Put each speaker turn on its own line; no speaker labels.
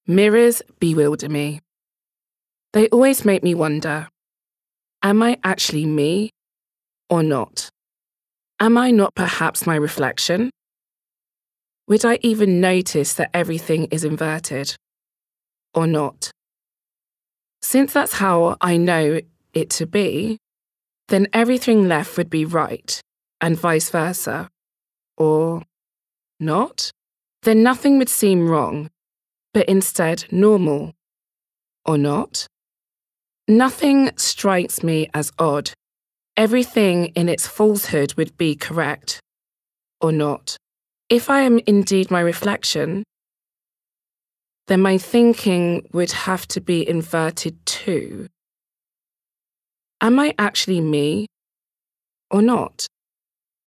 Mirrors bewilder me. They always make me wonder, am I actually me or not? Am I not perhaps my reflection? Would I even notice that everything is inverted or not? Since that's how I know it to be, then everything left would be right and vice versa, or not? Then nothing would seem wrong, but instead normal, or not? Nothing strikes me as odd. Everything in its falsehood would be correct, or not? If I am indeed my reflection, then my thinking would have to be inverted too. Am I actually me, or not?